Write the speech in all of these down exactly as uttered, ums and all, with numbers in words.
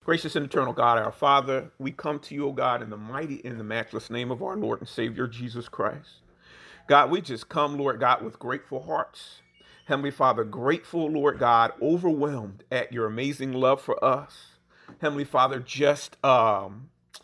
Gracious and eternal God, our Father, we come to you, O God, in the mighty and the matchless name of our Lord and Savior, Jesus Christ. God, we just come, Lord God, with grateful hearts. Heavenly Father, grateful, Lord God, overwhelmed at your amazing love for us. Heavenly Father, just um,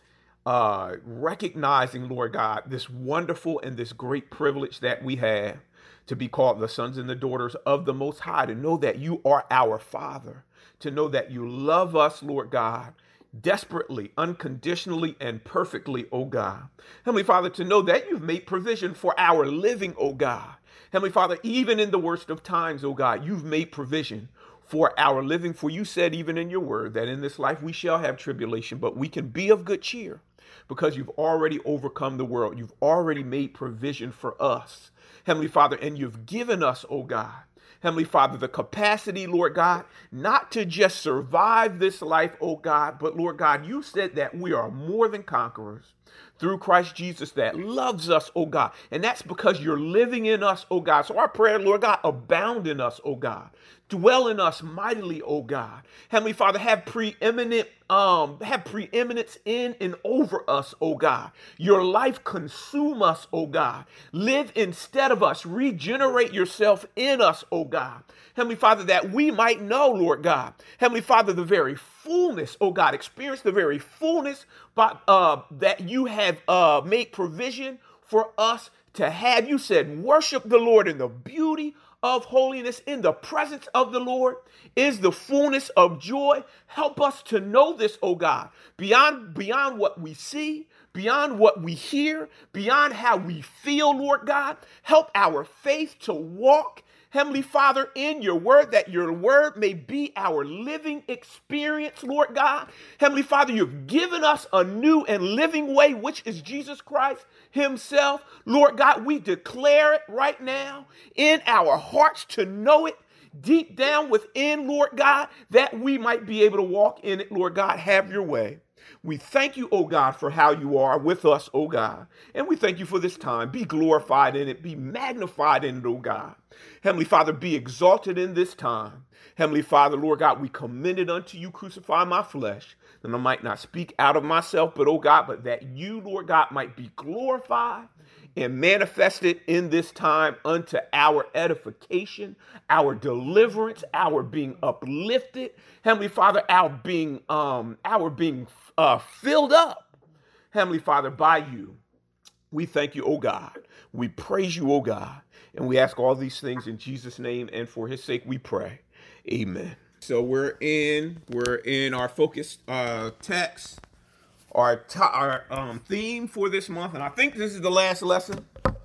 uh, recognizing, Lord God, this wonderful and this great privilege that we have to be called the sons and the daughters of the Most High, to know that you are our Father, to know that you love us, Lord God, desperately, unconditionally, and perfectly, O God. Heavenly Father, to know that you've made provision for our living, O God. Heavenly Father, even in the worst of times, O God, you've made provision for our living. For you said even in your word that in this life we shall have tribulation, but we can be of good cheer because you've already overcome the world. You've already made provision for us, Heavenly Father, and you've given us, O God, Heavenly Father, the capacity, Lord God, not to just survive this life, oh God, but Lord God, you said that we are more than conquerors through Christ Jesus that loves us, oh God. And that's because you're living in us, oh God. So our prayer, Lord God, abound in us, oh God. Dwell in us mightily, oh God. Heavenly Father, have preeminent, um, have preeminence in and over us, oh God. Your life consume us, oh God. Live instead of us. Regenerate yourself in us, oh God. Heavenly Father, that we might know, Lord God. Heavenly Father, the very fullness, oh God, experience the very fullness but, uh, that you have uh, made provision for us to have. You said, worship the Lord in the beauty of holiness. In the presence of the Lord is the fullness of joy. Help us to know this, oh God, beyond, beyond what we see, beyond what we hear, beyond how we feel, Lord God. Help our faith to walk, Heavenly Father, in your word, that your word may be our living experience, Lord God. Heavenly Father, you've given us a new and living way, which is Jesus Christ himself. Lord God, we declare it right now in our hearts to know it deep down within, Lord God, that we might be able to walk in it, Lord God. Have your way. We thank you, oh God, for how you are with us, oh God. And we thank you for this time. Be glorified in it. Be magnified in it, oh God. Heavenly Father, be exalted in this time. Heavenly Father, Lord God, we commend it unto you, crucify my flesh, that I might not speak out of myself, but, oh God, but that you, Lord God, might be glorified and manifested in this time unto our edification, our deliverance, our being uplifted. Heavenly Father, our being, um, our being uh, filled up, Heavenly Father, by you. We thank you, oh God. We praise you, oh God. And we ask all these things in Jesus' name, and for his sake we pray. Amen. So we're in, we're in our focus uh, text, our, t- our um, theme for this month, and I think this is the last lesson,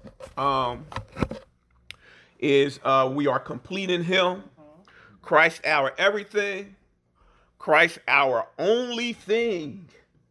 um, is uh, we are complete in him. Christ our everything. Christ our only thing.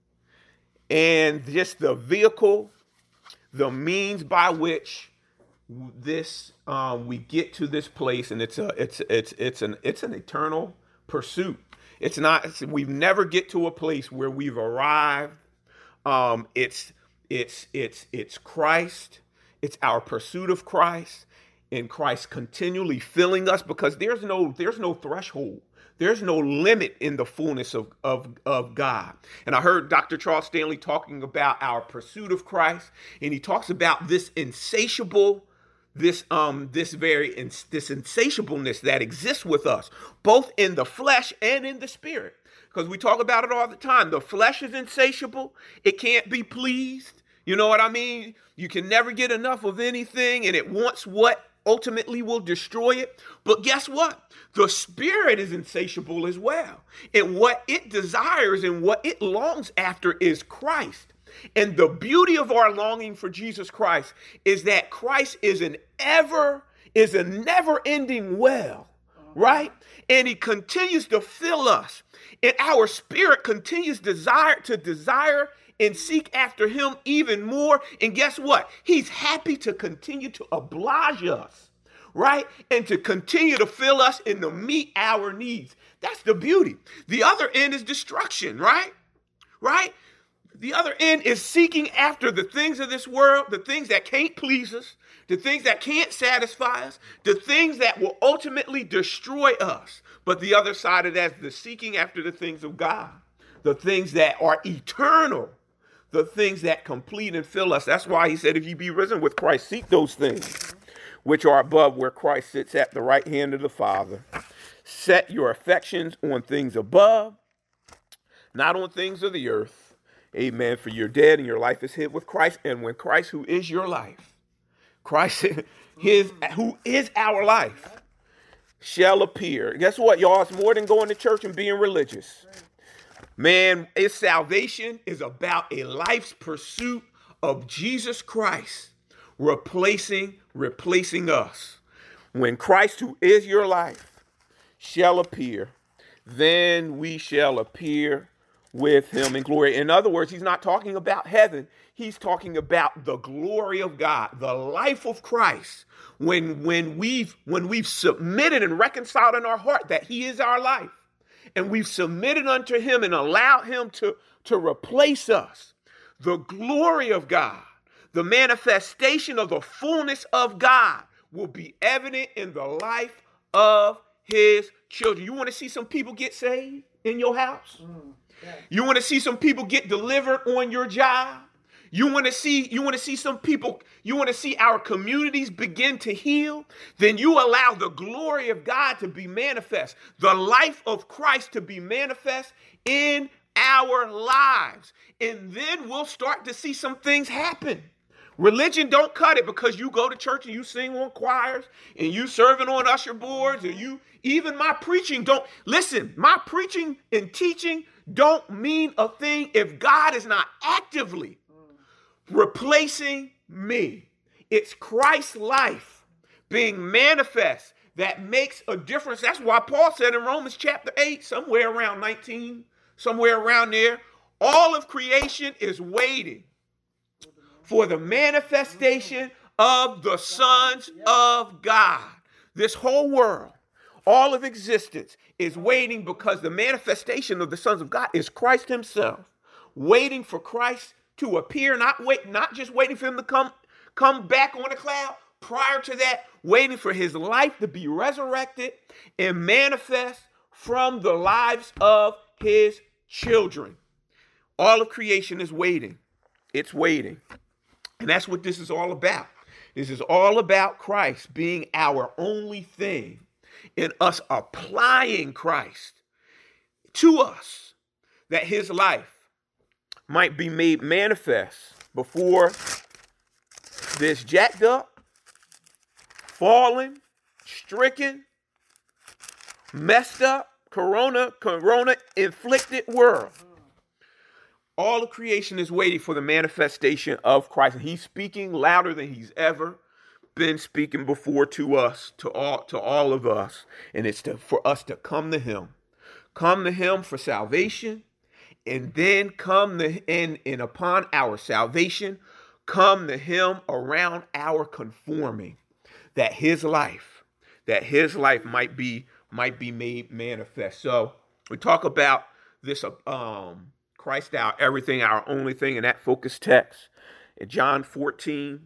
And just the vehicle, the means by which this um, we get to this place, and it's a it's it's it's an it's an eternal pursuit. It's not it's, we never get to a place where we've arrived. Um, it's it's it's it's Christ. It's our pursuit of Christ, and Christ continually filling us, because there's no there's no threshold. There's no limit in the fullness of, of, of God. And I heard Doctor Charles Stanley talking about our pursuit of Christ, and he talks about this insatiable, this um this very ins- this insatiableness that exists with us, both in the flesh and in the spirit. Because we talk about it all the time. The flesh is insatiable. It can't be pleased. You know what I mean? You can never get enough of anything, and it wants what ultimately will destroy it. But guess what? The spirit is insatiable as well. And what it desires and what it longs after is Christ. And the beauty of our longing for Jesus Christ is that Christ is an ever, is a never-ending well, right? And he continues to fill us. And our spirit continues desire to desire and seek after him even more. And guess what? He's happy to continue to oblige us, right? And to continue to fill us and to meet our needs. That's the beauty. The other end is destruction, right? Right? The other end is seeking after the things of this world, the things that can't please us, the things that can't satisfy us, the things that will ultimately destroy us. But the other side of that is the seeking after the things of God. the things that are eternal, the things that complete and fill us. That's why he said, if you be risen with Christ, seek those things which are above, where Christ sits at the right hand of the Father. Set your affections on things above, not on things of the earth. Amen. For you're dead and your life is hid with Christ. And when Christ, who is your life, Christ, his, who is our life, shall appear. Guess what, y'all? It's more than going to church and being religious. Man, its salvation is about a life's pursuit of Jesus Christ, replacing, replacing us. When Christ, who is your life, shall appear, then we shall appear with him in glory. In other words, he's not talking about heaven. He's talking about the glory of God, the life of Christ. When, when we've, when we've submitted and reconciled in our heart that he is our life, and we've submitted unto him and allowed him to, to replace us, the glory of God, the manifestation of the fullness of God will be evident in the life of his children. You want to see some people get saved in your house? Mm, yeah. You want to see some people get delivered on your job? You want to see, you want to see some people, you want to see our communities begin to heal? Then you allow the glory of God to be manifest, the life of Christ to be manifest in our lives. And then we'll start to see some things happen. Religion don't cut it, because you go to church and you sing on choirs and you serving on usher boards, or you, even my preaching don't, listen, my preaching and teaching don't mean a thing if God is not actively replacing me. It's Christ's life being manifest that makes a difference. That's why Paul said in Romans chapter eight, somewhere around nineteen, somewhere around there, all of creation is waiting for the manifestation of the sons of God. This whole world, all of existence is waiting, because the manifestation of the sons of God is Christ himself, waiting for Christ to appear, not wait, not just waiting for him to come, come back on a cloud. Prior to that, waiting for his life to be resurrected and manifest from the lives of his children. All of creation is waiting. It's waiting. And that's what this is all about. This is all about Christ being our only thing, and us applying Christ to us, that his life might be made manifest before this jacked up, fallen, stricken, messed up, corona, corona inflicted world. All of creation is waiting for the manifestation of Christ. And he's speaking louder than he's ever been speaking before to us, to all, to all of us. And it's to, for us to come to him. Come to him for salvation. And then come to, and, and upon our salvation, come to him around our conforming. That his life, that his life might be, might be made manifest. So we talk about this, um, Christ, our everything, our only thing, in that focus text in John fourteen,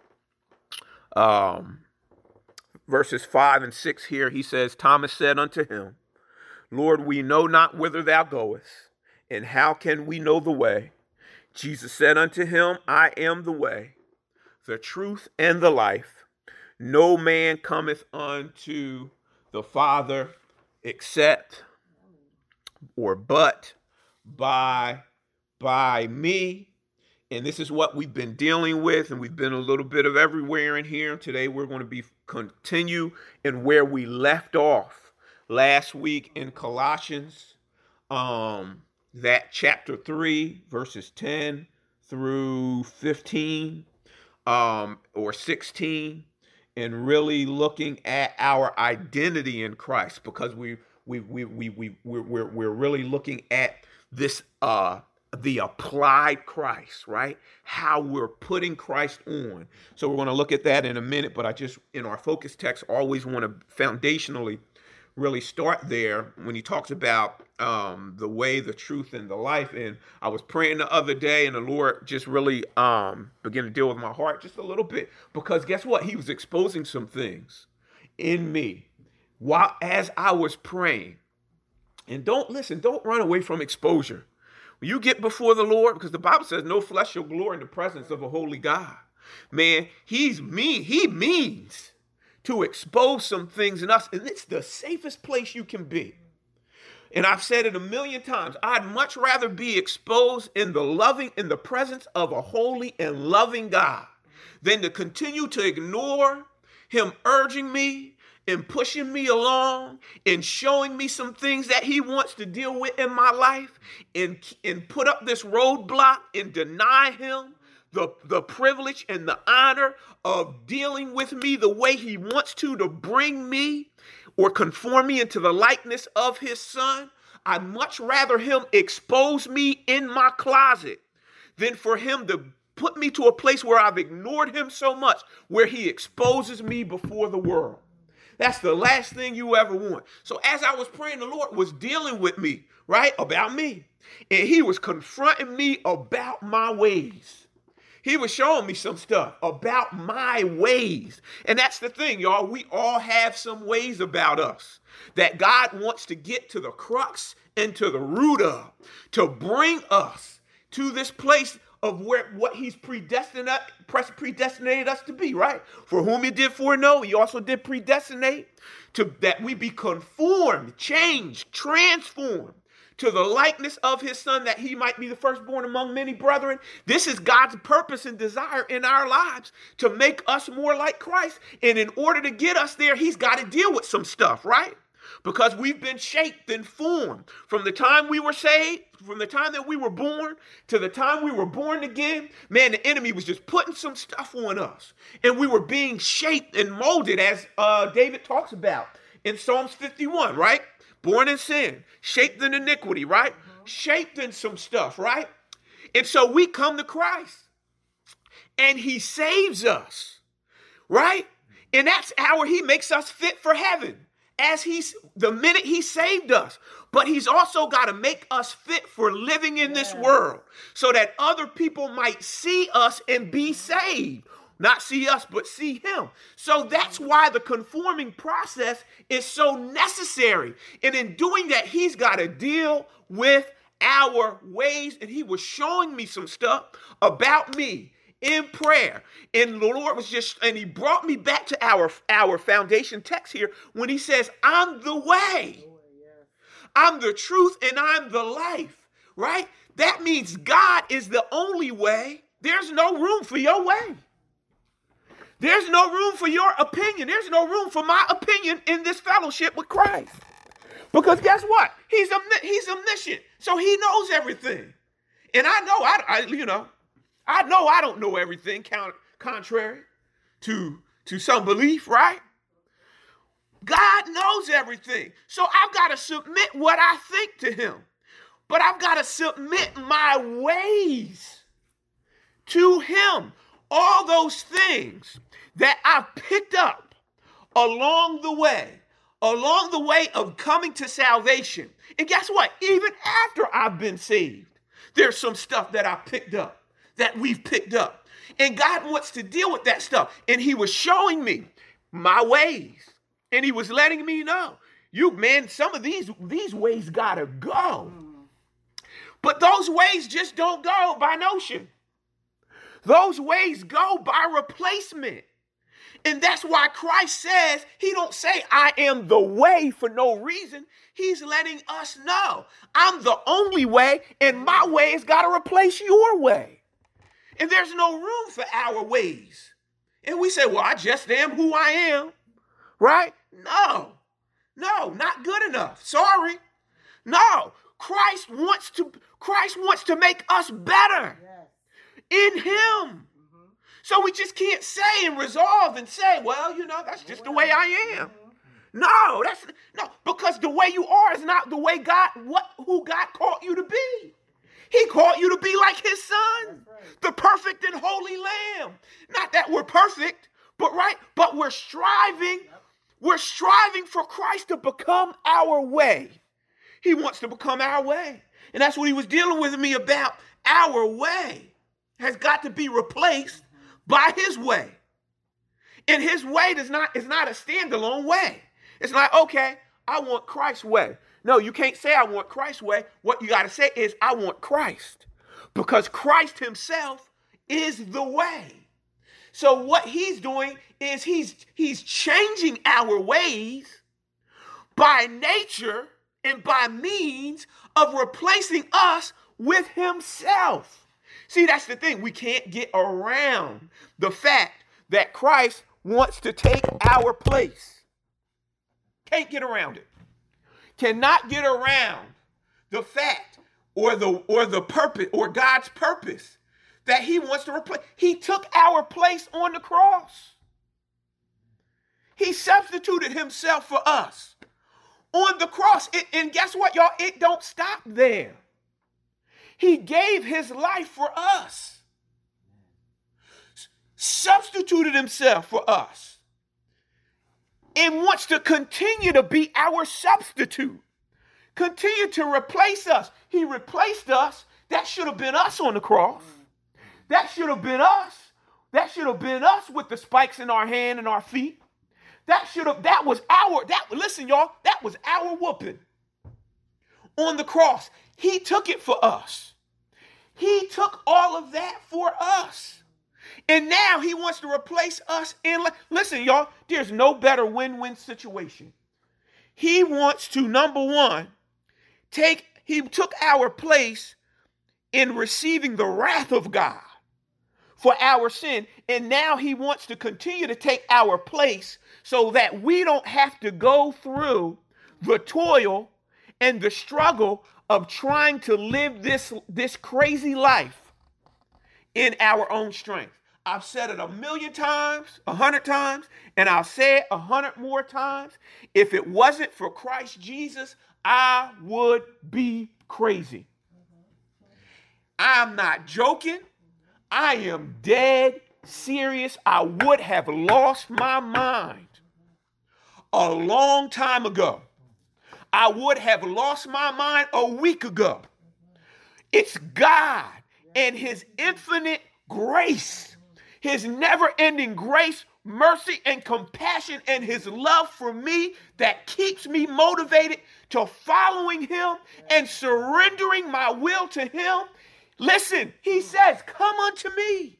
um, verses five and six here. He says, Thomas said unto him, Lord, we know not whither thou goest, and how can we know the way? Jesus said unto him, I am the way, the truth, and the life. No man cometh unto the Father except or but by by me. And this is what we've been dealing with, and we've been a little bit of everywhere in here. Today we're going to be continue in where we left off last week in Colossians, um that chapter three, verses ten through fifteen, um or sixteen, and really looking at our identity in Christ, because we we we we we we're we're, we're really looking at this, uh, the applied Christ, right? How we're putting Christ on. So we're going to look at that in a minute, but I just, in our focus text, always want to foundationally really start there when he talks about um, the way, the truth, and the life. And I was praying the other day, and the Lord just really um, began to deal with my heart just a little bit, because guess what? He was exposing some things in me while as I was praying. And don't listen, don't run away from exposure. When you get before the Lord, because the Bible says no flesh shall glory in the presence of a holy God. Man, he's mean. He means to expose some things in us. And it's the safest place you can be. And I've said it a million times. I'd much rather be exposed in the loving, in the presence of a holy and loving God than to continue to ignore him urging me and pushing me along and showing me some things that he wants to deal with in my life and, and put up this roadblock and deny him the, the privilege and the honor of dealing with me the way he wants to to bring me or conform me into the likeness of his son. I'd much rather him expose me in my closet than for him to put me to a place where I've ignored him so much, where he exposes me before the world. That's the last thing you ever want. So as I was praying, the Lord was dealing with me, right, about me. And he was confronting me about my ways. He was showing me some stuff about my ways. And that's the thing, y'all. We all have some ways about us that God wants to get to the crux and to the root of, to bring us to this place of where what he's predestined, predestinated us to be, right? For whom he did foreknow, he also did predestinate to that we be conformed, changed, transformed to the likeness of his son, that he might be the firstborn among many brethren. This is God's purpose and desire in our lives, to make us more like Christ. And in order to get us there, he's got to deal with some stuff, right? Because we've been shaped and formed from the time we were saved, from the time that we were born to the time we were born again. Man, the enemy was just putting some stuff on us. And we were being shaped and molded, as uh, David talks about in Psalms fifty-one, right? Born in sin, shaped in iniquity, right? Mm-hmm. Shaped in some stuff, right? And so we come to Christ and he saves us, right? And that's how he makes us fit for heaven. As he's the minute he saved us, but he's also got to make us fit for living in yeah. this world so that other people might see us and be saved. Not see us, but see him. So that's why the conforming process is so necessary. And in doing that, he's got to deal with our ways. And he was showing me some stuff about me in prayer. And the Lord was just, and he brought me back to our, our foundation text here when he says, I'm the way, I'm the truth, and I'm the life, right? That means God is the only way. There's no room for your way. There's no room for your opinion. There's no room for my opinion in this fellowship with Christ. Because guess what? He's omni- he's omniscient. So he knows everything. And I know, I, I you know, I know I don't know everything, contrary to, to some belief, right? God knows everything. So I've got to submit what I think to him. But I've got to submit my ways to him. All those things that I've picked up along the way, along the way of coming to salvation. And guess what? Even after I've been saved, there's some stuff that I picked up, that we've picked up. And God wants to deal with that stuff. And he was showing me my ways. And he was letting me know, you, man, some of these, these ways gotta go. But those ways just don't go by notion. Those ways go by replacement. And that's why Christ says, he don't say, I am the way for no reason. He's letting us know, I'm the only way, and my way has got to replace your way. And there's no room for our ways. And we say, well, I just am who I am, right? No, no, not good enough. Sorry. No, Christ wants to, Christ wants to make us better. In him. Mm-hmm. So we just can't say and resolve and say, well, you know, that's just the way I am. Mm-hmm. No, that's no, because the way you are is not the way God, what, who God called you to be. He called you to be like his son, right. The perfect and holy lamb. Not that we're perfect, but right, but we're striving, yep. we're striving for Christ to become our way. He wants to become our way. And that's what he was dealing with me about. Our way has got to be replaced by his way. And his way does not, is not a standalone way. It's like, okay, I want Christ's way. No, you can't say I want Christ's way. What you got to say is I want Christ, because Christ himself is the way. So what he's doing is he's he's changing our ways by nature and by means of replacing us with himself. See, that's the thing. We can't get around the fact that Christ wants to take our place. Can't get around it. Cannot get around the fact or the or the purpose or God's purpose that he wants to replace. He took our place on the cross. He substituted himself for us on the cross. It, and guess what, y'all? It don't stop there. He gave his life for us. Substituted himself for us. And wants to continue to be our substitute. Continue to replace us. He replaced us. That should have been us on the cross. That should have been us. That should have been us with the spikes in our hand and our feet. That should have, that was our, that, listen, y'all, that was our whooping on the cross. He took it for us. He took all of that for us. And now he wants to replace us in, listen, y'all, there's no better win-win situation. He wants to, number one, take, he took our place in receiving the wrath of God for our sin. And now he wants to continue to take our place so that we don't have to go through the toil and the struggle of trying to live this, this crazy life in our own strength. I've said it a million times, a hundred times, and I'll say it a hundred more times. If it wasn't for Christ Jesus, I would be crazy. I'm not joking. I am dead serious. I would have lost my mind a long time ago. I would have lost my mind a week ago. It's God and his infinite grace, his never-ending grace, mercy, and compassion, and his love for me that keeps me motivated to following him and surrendering my will to him. Listen, he says, come unto me.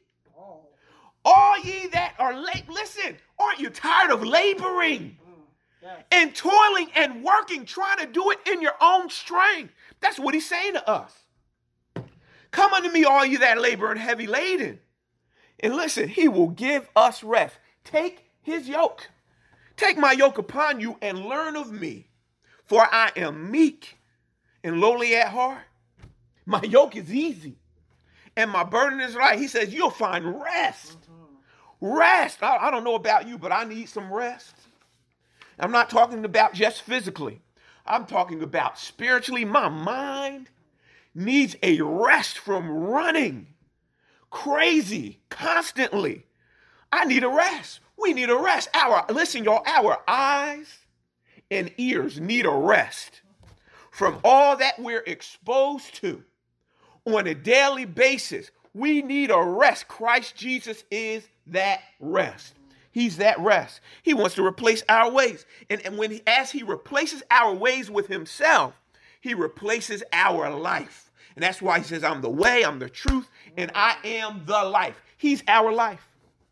All ye that are late, listen, aren't you tired of laboring and toiling and working, trying to do it in your own strength? That's what he's saying to us. Come unto me, all you that labor and heavy laden. And listen, he will give us rest. Take his yoke. Take my yoke upon you and learn of me, for I am meek and lowly at heart. My yoke is easy and my burden is light. He says, you'll find rest. Rest. I, I don't know about you, but I need some rest. I'm not talking about just physically. I'm talking about spiritually. My mind needs a rest from running crazy constantly. I need a rest. We need a rest. Our, listen, y'all, our eyes and ears need a rest from all that we're exposed to on a daily basis. We need a rest. Christ Jesus is that rest. He's that rest. He wants to replace our ways. And, and when he, as he replaces our ways with himself, he replaces our life. And that's why he says, I'm the way, I'm the truth, and I am the life. He's our life.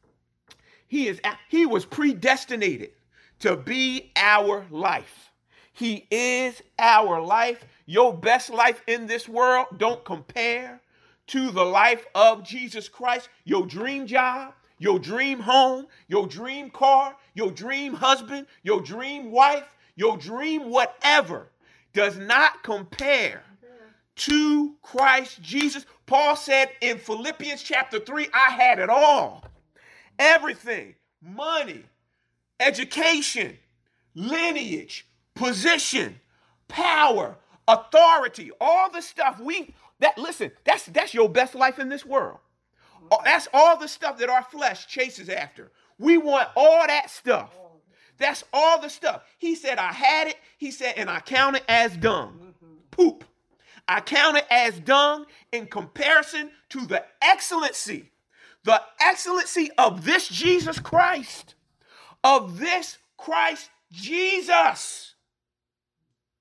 He is. He was predestinated to be our life. He is our life. Your best life in this world don't compare to the life of Jesus Christ. Your dream job, your dream home, your dream car, your dream husband, your dream wife, your dream whatever does not compare to Christ Jesus. Paul said in Philippians chapter three, I had it all. Everything, money, education, lineage, position, power, authority, all the stuff we, that, listen, that's, that's your best life in this world. That's all the stuff that our flesh chases after. We want all that stuff. That's all the stuff. He said, I had it. He said, and I count it as dung. Poop. I count it as dung in comparison to the excellency, the excellency of this Jesus Christ, of this Christ Jesus.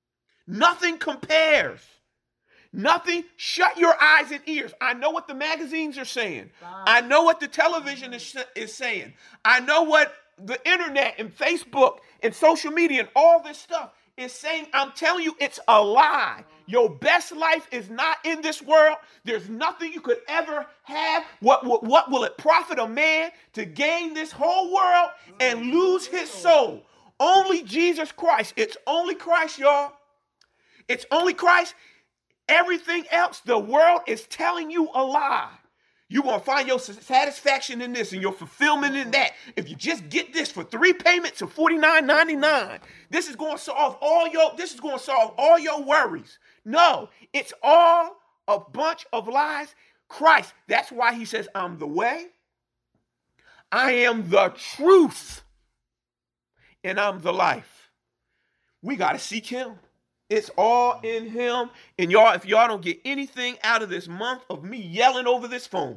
Nothing compares. Nothing. Shut your eyes and ears. I know what the magazines are saying. I know what the television is, is saying. I know what the internet and Facebook and social media and all this stuff is saying. I'm telling you, it's a lie. Your best life is not in this world. There's nothing you could ever have. What, what, what will it profit a man to gain this whole world and lose his soul? Only Jesus Christ. It's only Christ, y'all. It's only Christ. Everything else, the world is telling you a lie. You're going to find your satisfaction in this and your fulfillment in that. If you just get this for three payments of forty-nine ninety-nine, this is going to solve all your, this is going to solve all your worries. No, it's all a bunch of lies. Christ, that's why he says, I'm the way, I am the truth, and I'm the life. We got to seek him. It's all in him. And y'all, if y'all don't get anything out of this month of me yelling over this phone,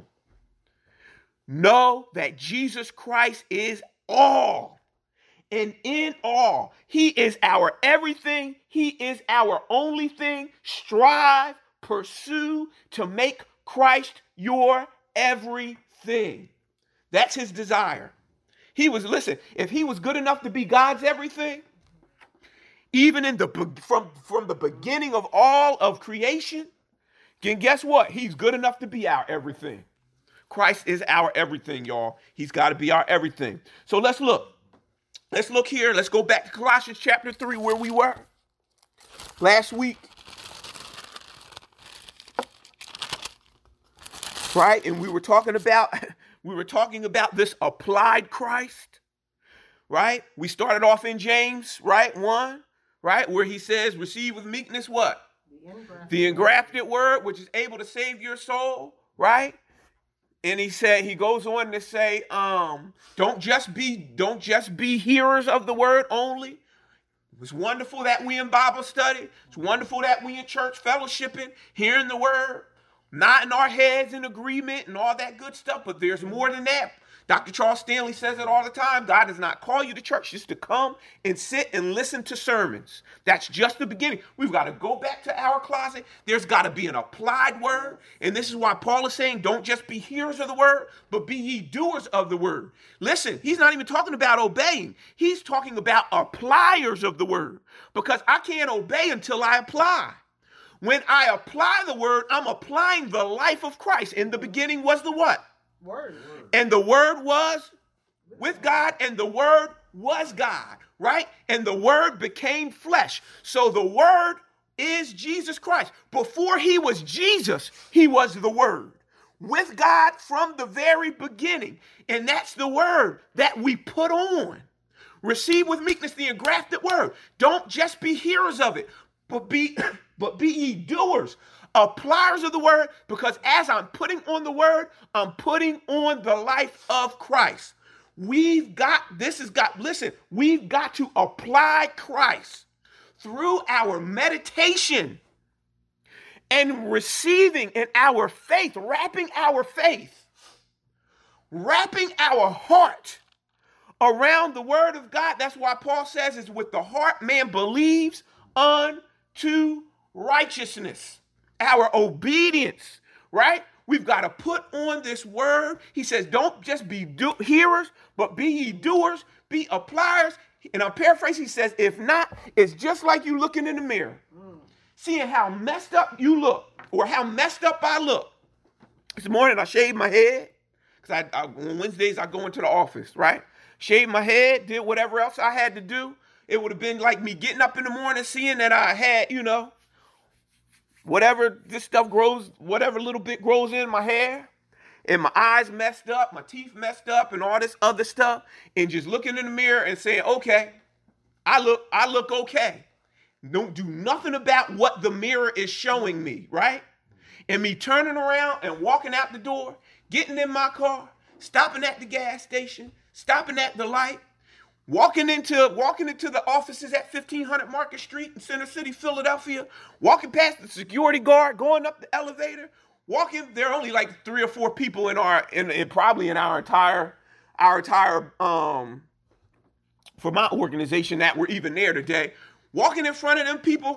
know that Jesus Christ is all. And in all, he is our everything. He is our only thing. Strive, pursue to make Christ your everything. That's his desire. He was, listen, if he was good enough to be God's everything, even in the from, from the beginning of all of creation, then guess what? He's good enough to be our everything. Christ is our everything, y'all. He's got to be our everything. So let's look. Let's look here. Let's go back to Colossians chapter three, where we were last week. Right? And we were talking about, we were talking about this applied Christ. Right? We started off in James, right? One. Right? Where he says, receive with meekness what? The engrafted, the engrafted word, which is able to save your soul. Right? And he said, he goes on to say, um, don't just be, don't just be hearers of the word only. It was wonderful that we in Bible study. It's wonderful that we in church fellowshipping, hearing the word, nodding our heads in agreement and all that good stuff. But there's more than that. Doctor Charles Stanley says it all the time. God does not call you to church just to come and sit and listen to sermons. That's just the beginning. We've got to go back to our closet. There's got to be an applied word. And this is why Paul is saying, don't just be hearers of the word, but be ye doers of the word. Listen, he's not even talking about obeying. He's talking about appliers of the word, because I can't obey until I apply. When I apply the word, I'm applying the life of Christ. In the beginning was the what? Word. And the word was with God, and the word was God, right? And the word became flesh. So the word is Jesus Christ. Before he was Jesus, he was the word with God from the very beginning. And that's the word that we put on. Receive with meekness the engrafted word. Don't just be hearers of it, but be, but be ye doers. Appliers of the word, because as I'm putting on the word, I'm putting on the life of Christ. We've got, this has got, listen, we've got to apply Christ through our meditation and receiving in our faith, wrapping our faith, wrapping our heart around the word of God. That's why Paul says is with the heart man believes unto righteousness. Our obedience, right? We've got to put on this word. He says, don't just be do- hearers, but be ye doers, be appliers. And I'm paraphrasing, he says, if not, it's just like you looking in the mirror, mm. seeing how messed up you look or how messed up I look. This morning I shaved my head because I, I, on Wednesdays I go into the office, right? Shaved my head, did whatever else I had to do. It would have been like me getting up in the morning, seeing that I had, you know, whatever this stuff grows, whatever little bit grows in my hair, and my eyes messed up, my teeth messed up, and all this other stuff, and just looking in the mirror and saying, okay, I look, I look okay. Don't do nothing about what the mirror is showing me, right? And me turning around and walking out the door, getting in my car, stopping at the gas station, stopping at the light, Walking into walking into the offices at fifteen hundred Market Street in Center City, Philadelphia, walking past the security guard, going up the elevator, walking. There are only like three or four people in our in, in probably in our entire our entire um for my organization that were even there today. Walking in front of them people,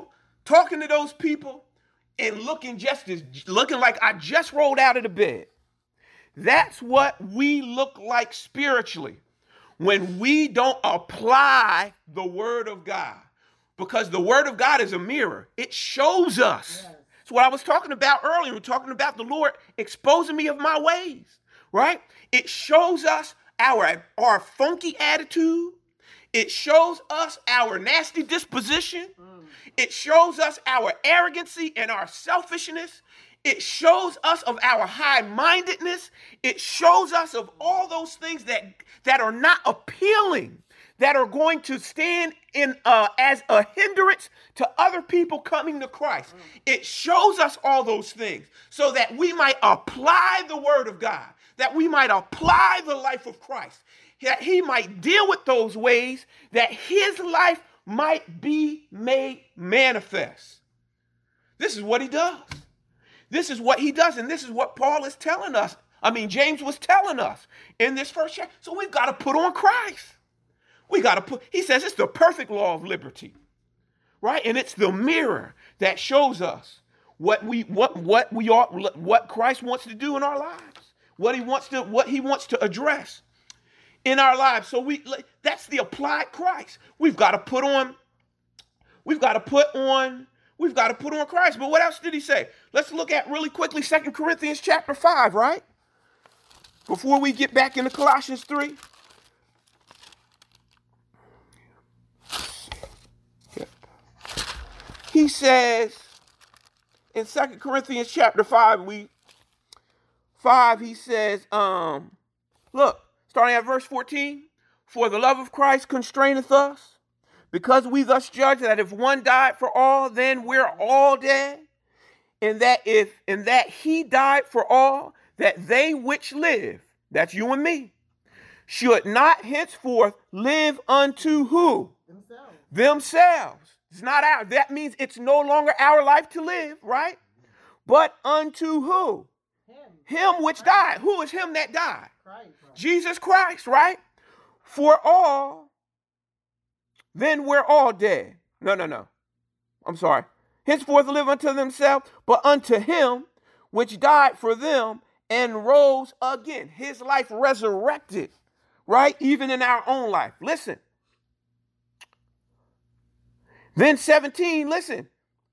talking to those people and looking just as looking like I just rolled out of the bed. That's what we look like spiritually when we don't apply the word of God. Because the word of God is a mirror. It shows us. Yes. It's what I was talking about earlier. We're talking about the Lord exposing me of my ways, right? It shows us our, our funky attitude. It shows us our nasty disposition. Mm. It shows us our arrogancy and our selfishness. It shows us of our high-mindedness. It shows us of all those things that, that are not appealing, that are going to stand in uh, as a hindrance to other people coming to Christ. Mm. It shows us all those things so that we might apply the word of God, that we might apply the life of Christ, that he might deal with those ways, that his life might be made manifest. This is what he does. This is what he does, and this is what Paul is telling us. I mean, James was telling us in this first chapter. So we've got to put on Christ. We got to put, he says it's the perfect law of liberty, right? And it's the mirror that shows us what we what what we are, what Christ wants to do in our lives, what he wants to what he wants to address in our lives. So we that's the applied Christ. We've got to put on, we've got to put on, we've got to put on Christ. But what else did he say? Let's look at really quickly Second Corinthians chapter five, right? Before we get back into Colossians three. He says in Second Corinthians chapter five, we five, he says, um, look, starting at verse fourteen, for the love of Christ constraineth us, because we thus judge that if one died for all, then we're all dead, and that if and that he died for all, that they which live, that's you and me, should not henceforth live unto who? Themselves. Themselves. It's not our, that means it's no longer our life to live, right? But unto who? Him. Him which died. Who is him that died? Christ. Jesus Christ, right? For all, then we're all dead. No, no, no. I'm sorry. Henceforth live unto themselves, but unto him which died for them and rose again. His life resurrected, right? Even in our own life. Listen. Then seventeen, listen.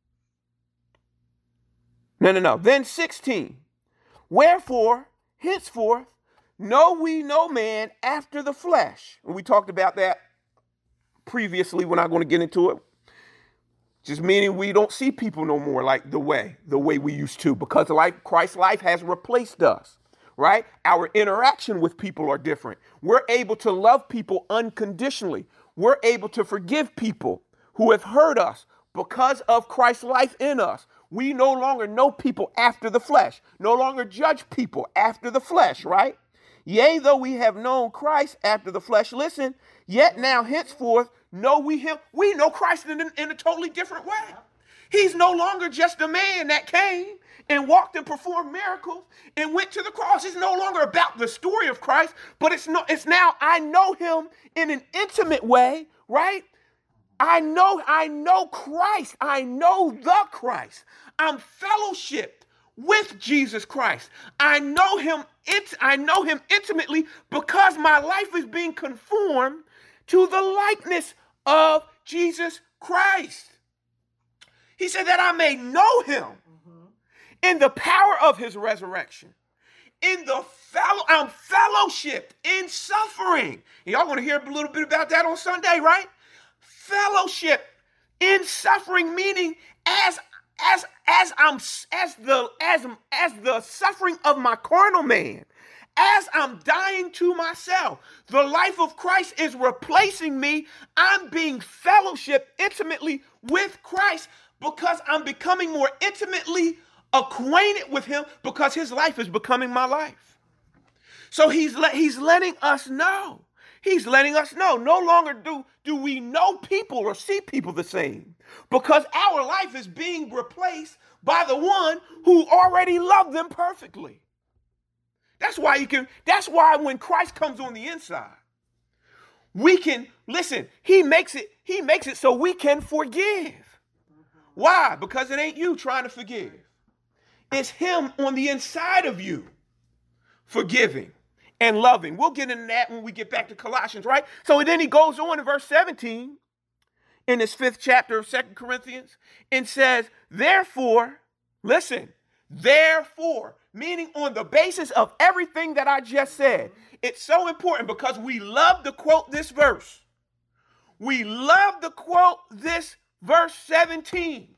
No, no, no. Then sixteen. Wherefore, henceforth, know we no man after the flesh. And we talked about that previously. We're not going to get into it. Just meaning we don't see people no more like the way, the way we used to, because like Christ's life has replaced us, right? Our interaction with people are different. We're able to love people unconditionally. We're able to forgive people who have hurt us because of Christ's life in us. We no longer know people after the flesh, no longer judge people after the flesh, right? Yea, though we have known Christ after the flesh, listen, yet now henceforth know we him. We know Christ in, in a totally different way. He's no longer just a man that came and walked and performed miracles and went to the cross. It's no longer about the story of Christ, but it's no, it's now I know him in an intimate way, right? I know, I know Christ. I know the Christ. I'm fellowshipped with Jesus Christ. I know him, I know him intimately because my life is being conformed to the likeness of Jesus Christ. He said that I may know him mm-hmm. in the power of his resurrection, in the fellow, I'm fellowshipped in suffering. Y'all want to hear a little bit about that on Sunday, right? Fellowship in suffering, meaning as as as I'm as the as as the suffering of my carnal man, as I'm dying to myself, the life of Christ is replacing me. I'm being fellowship intimately with Christ because I'm becoming more intimately acquainted with him because his life is becoming my life. So he's le- he's letting us know. He's letting us know no longer do, do we know people or see people the same because our life is being replaced by the one who already loved them perfectly. That's why you can, that's why when Christ comes on the inside, we can, listen, he makes it, he makes it so we can forgive. Why? Because it ain't you trying to forgive. It's him on the inside of you forgiving and loving. We'll get into that when we get back to Colossians, right? So then he goes on in verse seventeen in this fifth chapter of Second Corinthians and says, therefore, listen, therefore, meaning on the basis of everything that I just said. It's so important because we love to quote this verse. We love to quote this verse seventeen.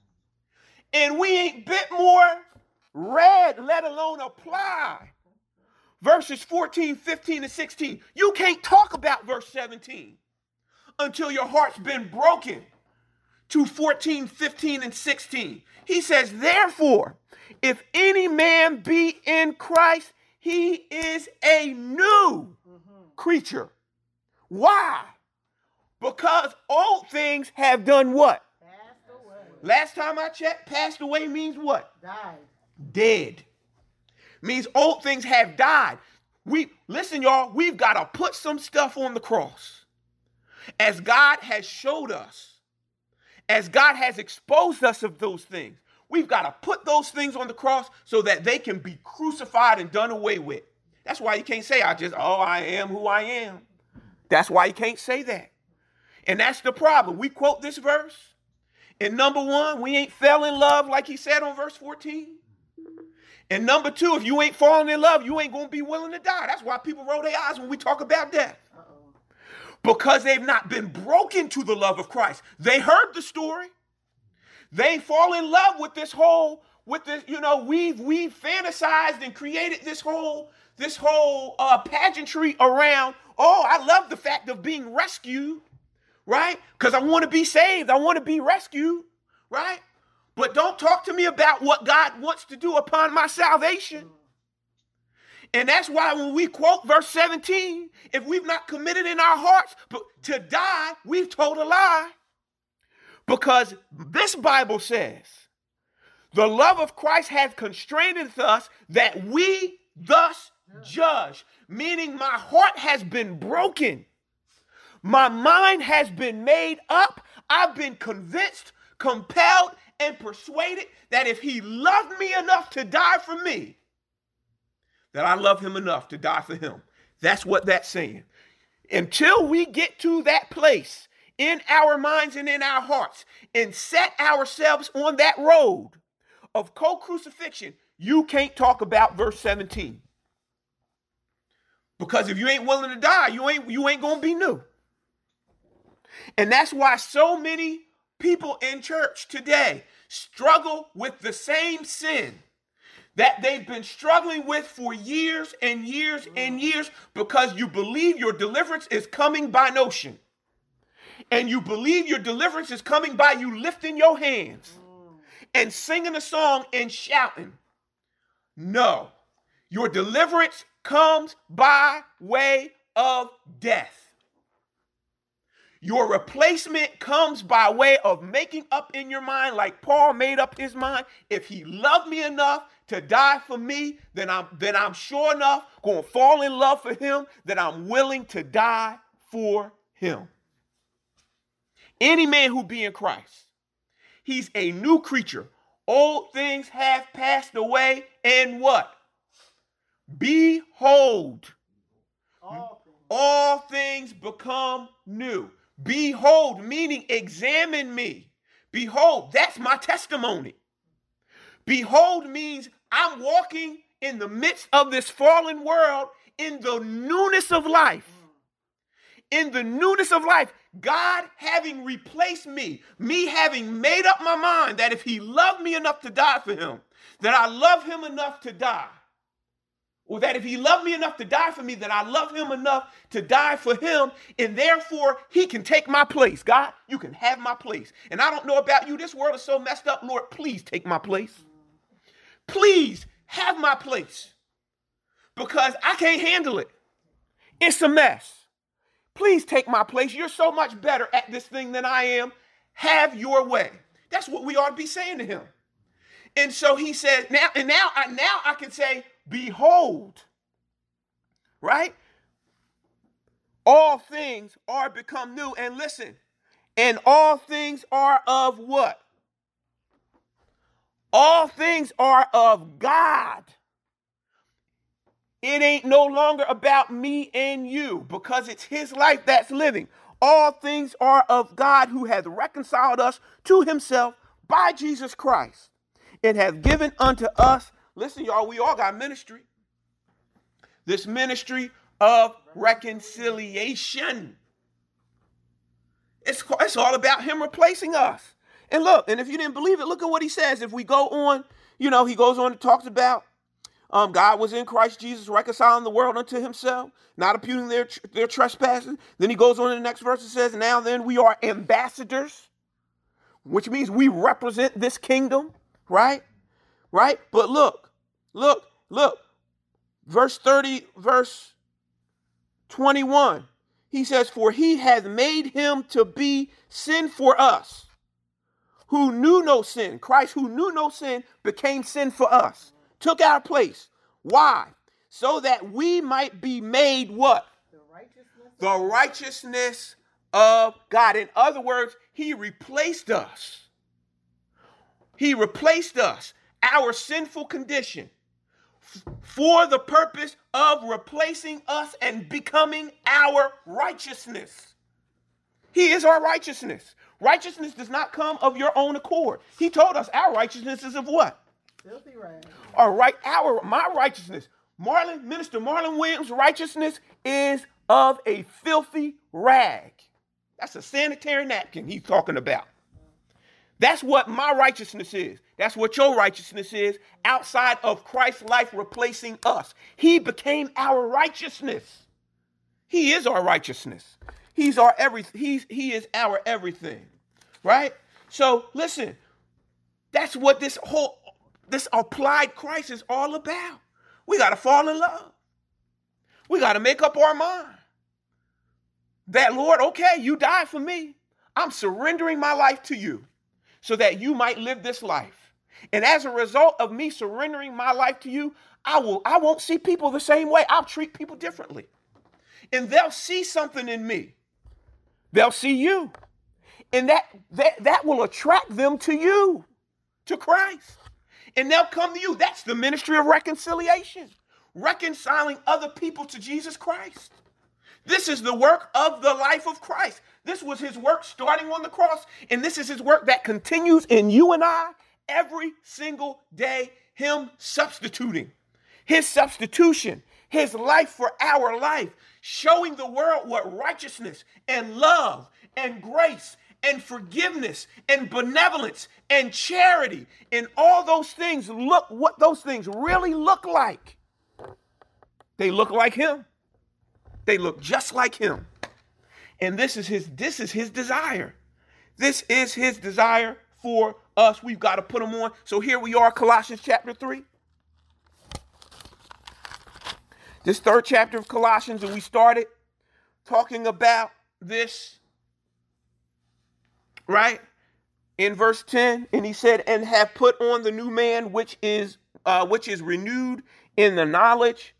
And we ain't bit more read, let alone apply verses fourteen, fifteen, and sixteen. You can't talk about verse seventeen until your heart's been broken to fourteen, fifteen, and sixteen. He says, therefore, if any man be in Christ, he is a new creature. Why? Because old things have done what? Passed away. Last time I checked, passed away means what? Died. Dead. Means old things have died. We listen, y'all, we've got to put some stuff on the cross. As God has showed us, as God has exposed us of those things, we've got to put those things on the cross so that they can be crucified and done away with. That's why you can't say, I just, oh, I am who I am. That's why you can't say that. And that's the problem. We quote this verse. And number one, we ain't fell in love like he said on verse fourteen. And number two, if you ain't falling in love, you ain't going to be willing to die. That's why people roll their eyes when we talk about death. Uh-oh. Because they've not been broken to the love of Christ. They heard the story. They fall in love with this whole, with this, you know, we've, we've fantasized and created this whole, this whole uh, pageantry around, oh, I love the fact of being rescued, right? Because I want to be saved. I want to be rescued, right? But don't talk to me about what God wants to do upon my salvation. And that's why when we quote verse seventeen, if we've not committed in our hearts to die, we've told a lie. Because this Bible says, the love of Christ hath constrained us that we thus judge. Meaning my heart has been broken. My mind has been made up. I've been convinced, compelled, and persuaded that if he loved me enough to die for me, that I love him enough to die for him. That's what that's saying. Until we get to that place in our minds and in our hearts and set ourselves on that road of co-crucifixion, you can't talk about verse seventeen. Because if you ain't willing to die, you ain't, you ain't going to be new. And that's why so many people in church today struggle with the same sin that they've been struggling with for years and years and years because you believe your deliverance is coming by notion. And you believe your deliverance is coming by you lifting your hands and singing a song and shouting. No, your deliverance comes by way of death. Your replacement comes by way of making up in your mind, like Paul made up his mind. If he loved me enough to die for me, then I'm, then I'm sure enough going to fall in love for him, that I'm willing to die for him. Any man who be in Christ, he's a new creature. Old things have passed away, and what? Behold, all things, all things become new. Behold, meaning examine me. Behold, that's my testimony. Behold means I'm walking in the midst of this fallen world in the newness of life. In the newness of life, God having replaced me, me having made up my mind that if he loved me enough to die for him, that I love him enough to die. Or that if he loved me enough to die for me, that I love him enough to die for him, and therefore he can take my place. God, you can have my place. And I don't know about you. This world is so messed up. Lord, please take my place. Please have my place. Because I can't handle it. It's a mess. Please take my place. You're so much better at this thing than I am. Have your way. That's what we ought to be saying to him. And so he said, now, and now I, now I can say, behold, right? All things are become new. And listen, and all things are of what? All things are of God. It ain't no longer about me and you because it's his life that's living. All things are of God who hath reconciled us to himself by Jesus Christ and hath given unto us, listen y'all, we all got ministry. This ministry of reconciliation. It's, it's all about him replacing us. And look, and if you didn't believe it, look at what he says. If we go on, you know, he goes on and talks about um, God was in Christ Jesus reconciling the world unto himself, not imputing their, their trespasses. Then he goes on in the next verse and says, now then we are ambassadors, which means we represent this kingdom, right? Right? But look, look, look, verse thirty, verse twenty-one, he says, for he hath made him to be sin for us, who knew no sin. Christ, who knew no sin, became sin for us, took our place. Why? So that we might be made what? The righteousness, the righteousness of God. In other words, he replaced us. He replaced us, our sinful condition, for the purpose of replacing us and becoming our righteousness. He is our righteousness. Righteousness does not come of your own accord. He told us our righteousness is of what? Filthy rags. All right, our my righteousness. Marlon, Minister Marlon Williams' righteousness is of a filthy rag. That's a sanitary napkin he's talking about. That's what my righteousness is. That's what your righteousness is outside of Christ's life replacing us. He became our righteousness. He is our righteousness. He's our everything. He's, he is our everything, right? So listen, that's what this whole, this applied Christ is all about. We got to fall in love. We got to make up our mind that, Lord, okay, you died for me. I'm surrendering my life to you so that you might live this life. And as a result of me surrendering my life to you, I will, I won't see people the same way. I'll treat people differently. And they'll see something in me. They'll see you. And that, that, that will attract them to you, to Christ. And they'll come to you. That's the ministry of reconciliation. Reconciling other people to Jesus Christ. This is the work of the life of Christ. This was his work starting on the cross. And this is his work that continues in you and I every single day. Him substituting. His substitution. His life for our life. Showing the world what righteousness and love and grace and forgiveness and benevolence and charity and all those things look, what those things really look like. They look like him. They look just like him. And this is his, this is his desire. This is his desire for us. We've got to put them on. So here we are, Colossians chapter three. This third chapter of Colossians, and we started talking about this, right? In verse ten, and he said, and have put on the new man, which is uh, which is renewed in the knowledge,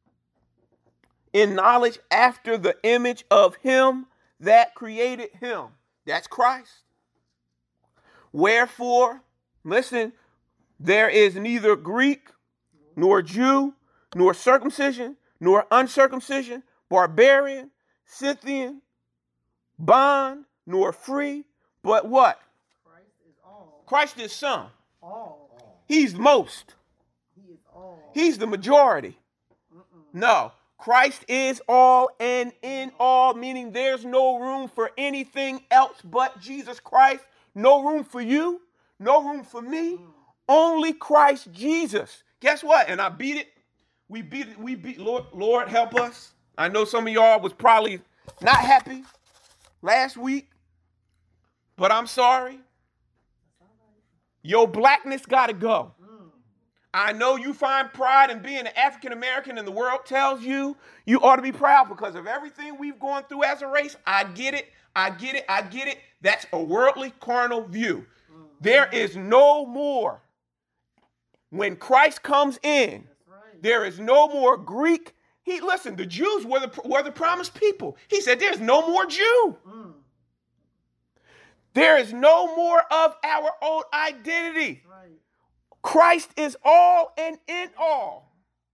in knowledge after the image of him that created him. That's Christ. Wherefore, listen, there is neither Greek nor Jew, nor circumcision, nor uncircumcision, barbarian, Scythian, bond, nor free, but what? Christ is all. Christ is some. All. He's most. He is all. He's the majority. Mm-mm. No, Christ is all and in all, meaning there's no room for anything else but Jesus Christ. No room for you. No room for me. Mm. Only Christ Jesus. Guess what? And I beat it. We beat it. We beat. Lord, Lord, help us. I know some of y'all was probably not happy last week, but I'm sorry. Your blackness got to go. I know you find pride in being an African American, and the world tells you you ought to be proud because of everything we've gone through as a race. I get it. I get it. I get it. That's a worldly, carnal view. There is no more. When Christ comes in, there is no more Greek. He listen, the Jews were the, were the promised people. He said there's no more Jew. Mm. There is no more of our old identity. Right. Christ is all and in all.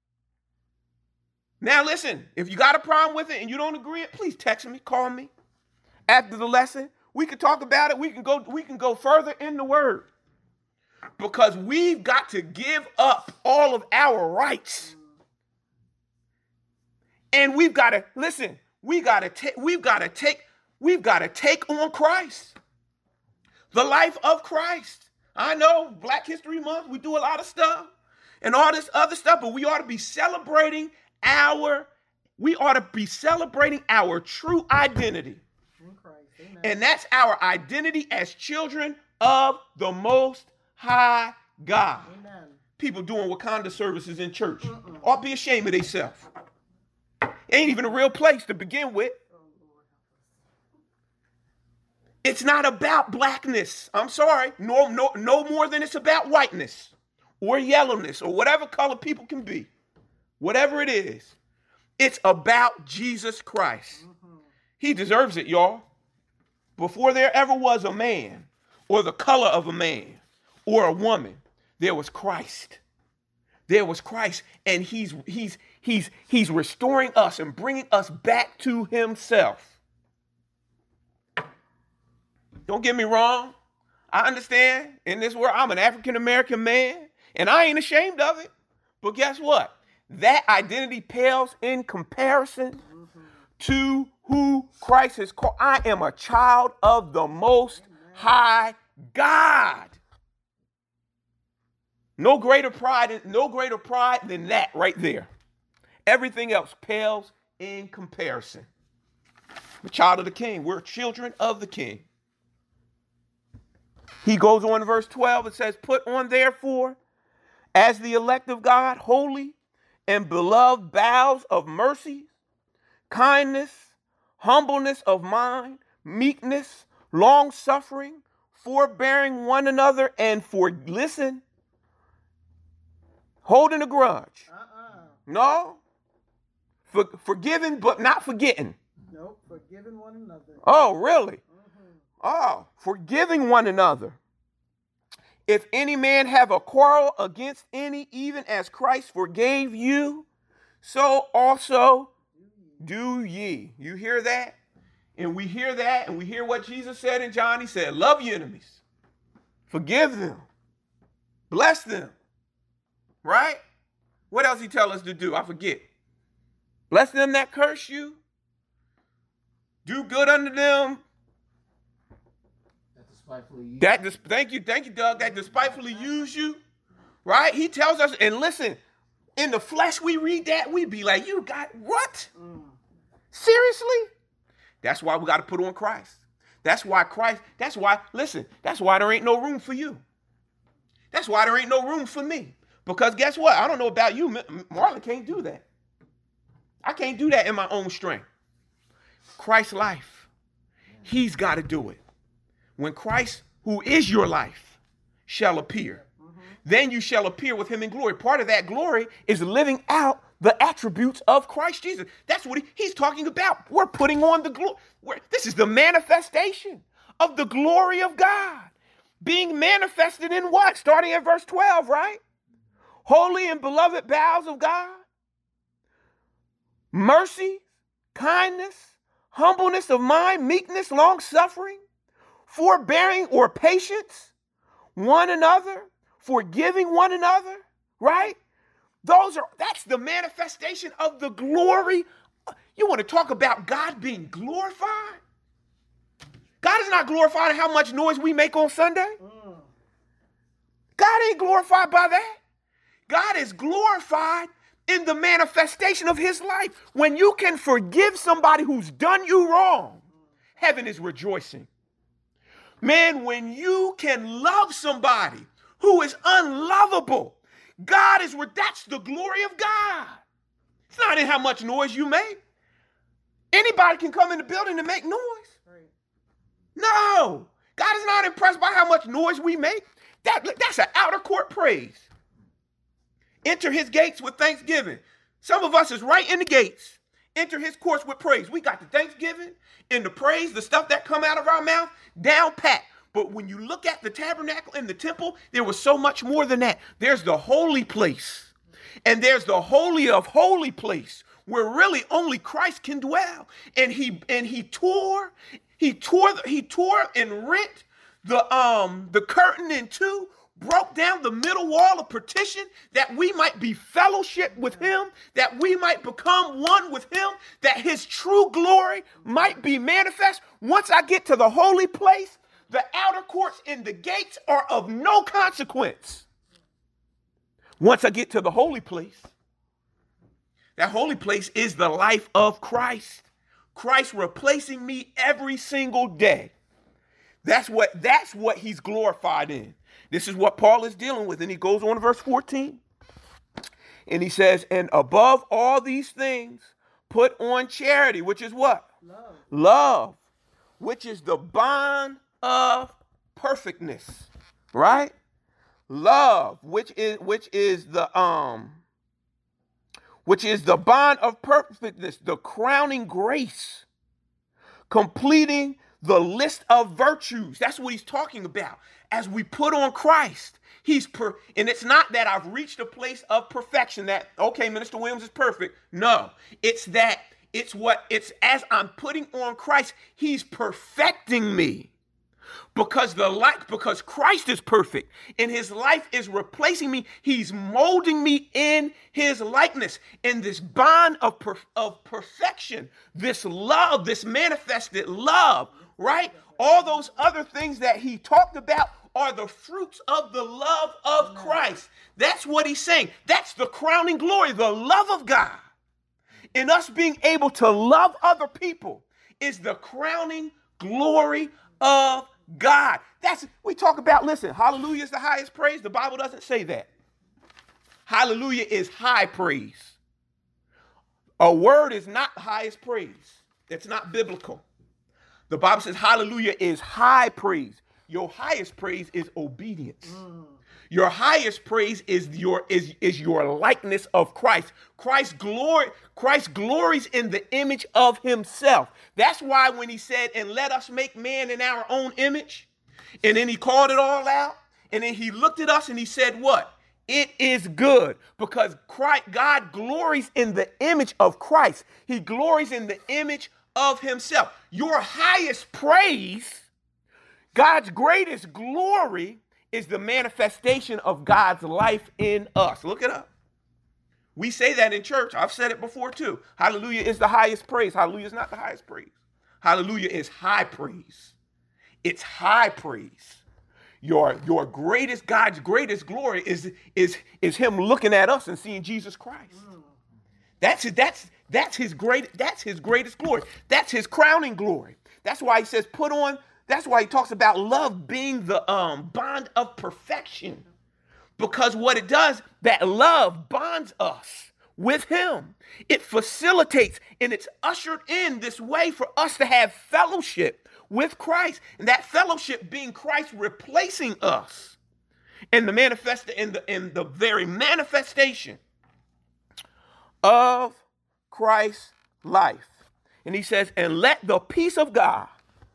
Now listen, if you got a problem with it and you don't agree, please text me, call me. After the lesson, we can talk about it. We can go, we can go further in the word. Because we've got to give up all of our rights. And we've got to, listen, we got to take, we've got to take, we've got to take on Christ. The life of Christ. I know, Black History Month, we do a lot of stuff and all this other stuff, but we ought to be celebrating our, we ought to be celebrating our true identity. In Christ. Amen. And that's our identity as children of the Most High God. Amen. People doing Wakanda services in church Mm-mm. ought to be ashamed of themselves. Ain't even a real place to begin with. It's not about blackness. I'm sorry. No, no, no more than it's about whiteness or yellowness or whatever color people can be. Whatever it is. It's about Jesus Christ. Mm-hmm. He deserves it, y'all. Before there ever was a man or the color of a man or a woman, there was Christ. There was Christ, and he's he's he's he's restoring us and bringing us back to himself. Don't get me wrong. I understand in this world, I'm an African-American man, and I ain't ashamed of it. But guess what? That identity pales in comparison mm-hmm. to who Christ has called. I am a child of the Most Amen. High God. No greater pride, no greater pride than that right there. Everything else pales in comparison. I'm a child of the King. We're children of the King. He goes on in verse twelve. It says, put on therefore, as the elect of God, holy and beloved bowels of mercy, kindness, humbleness of mind, meekness, long suffering, forbearing one another, and for, listen, holding a grudge. Uh-uh. No. For, forgiving, but not forgetting. Nope. Forgiving one another. Oh, really? Mm-hmm. Oh, forgiving one another. If any man have a quarrel against any, even as Christ forgave you, so also do ye. You hear that? And we hear that, and we hear what Jesus said in John. He said, love your enemies. Forgive them. Bless them. Right? What else he tell us to do? I forget. Bless them that curse you. Do good unto them. That despitefully use That dis- thank you, thank you, Doug. That despitefully use you. Right? He tells us, and listen, in the flesh we read that, we be like, you got what? Mm. Seriously? That's why we got to put on Christ. That's why Christ, that's why, listen, that's why there ain't no room for you. That's why there ain't no room for me. Because guess what? I don't know about you. Marlon can't do that. I can't do that in my own strength. Christ's life, he's got to do it. When Christ, who is your life, shall appear, mm-hmm. then you shall appear with him in glory. Part of that glory is living out the attributes of Christ Jesus. That's what he, he's talking about. We're putting on the glory. This is the manifestation of the glory of God being manifested in what? Starting at verse twelve, right? Holy and beloved bowels of God, mercy, kindness, humbleness of mind, meekness, long suffering, forbearing or patience, one another, forgiving one another, right? Those are, that's the manifestation of the glory. You want to talk about God being glorified? God is not glorified in how much noise we make on Sunday. Mm. God ain't glorified by that. God is glorified in the manifestation of his life. When you can forgive somebody who's done you wrong, heaven is rejoicing. Man, when you can love somebody who is unlovable, God is, that's the glory of God. It's not in how much noise you make. Anybody can come in the building and make noise. Right. No, God is not impressed by how much noise we make. That, that's an outer court praise. Enter his gates with thanksgiving. Some of us is right in the gates. Enter his courts with praise. We got the thanksgiving and the praise, the stuff that come out of our mouth, down pat. But when you look at the tabernacle and the temple, there was so much more than that. There's the holy place. And there's the holy of holy place where really only Christ can dwell. And he and he tore, he tore, he tore and rent the um the curtain in two, broke down the middle wall of partition that we might be fellowship with him, that we might become one with him, that his true glory might be manifest. Once I get to the holy place, the outer courts and the gates are of no consequence. Once I get to the holy place, that holy place is the life of Christ. Christ replacing me every single day. That's what, that's what he's glorified in. This is what Paul is dealing with. And he goes on to verse fourteen. And he says, and above all these things, put on charity, which is what? Love. Love, which is the bond of perfectness, right? Love, which is which is the um which is the bond of perfectness, the crowning grace, completing the list of virtues. That's what he's talking about. As we put on Christ, he's per and it's not that I've reached a place of perfection that, okay, Minister Williams is perfect. No, it's that it's what it's as I'm putting on Christ, he's perfecting me. Because the like, because Christ is perfect and his life is replacing me. He's molding me in his likeness, in this bond of, per, of perfection, this love, this manifested love, right? All those other things that he talked about are the fruits of the love of Christ. That's what he's saying. That's the crowning glory, the love of God. And us being able to love other people is the crowning glory of God. That's, we talk about, listen, hallelujah is the highest praise. The Bible doesn't say that. Hallelujah is high praise. A word is not highest praise. It's not biblical. The Bible says hallelujah is high praise. Your highest praise is obedience. Mm. Your highest praise is your is, is your likeness of Christ. Christ glory, Christ glories in the image of himself. That's why when he said, and let us make man in our own image, and then he called it all out, and then he looked at us and he said, what? It is good, because Christ, God glories in the image of Christ. He glories in the image of himself. Your highest praise, God's greatest glory, is the manifestation of God's life in us. Look it up. We say that in church. I've said it before too. Hallelujah is the highest praise. Hallelujah is not the highest praise. Hallelujah is high praise. It's high praise. Your, your greatest, God's greatest glory is, is, is him looking at us and seeing Jesus Christ. That's, that's, that's his great, that's his greatest glory. That's his crowning glory. That's why he says, put on. That's why he talks about love being the um, bond of perfection. Because what it does, that love bonds us with him. It facilitates and it's ushered in this way for us to have fellowship with Christ. And that fellowship being Christ replacing us in the manifest in the in the very manifestation of Christ's life. And he says, and let the peace of God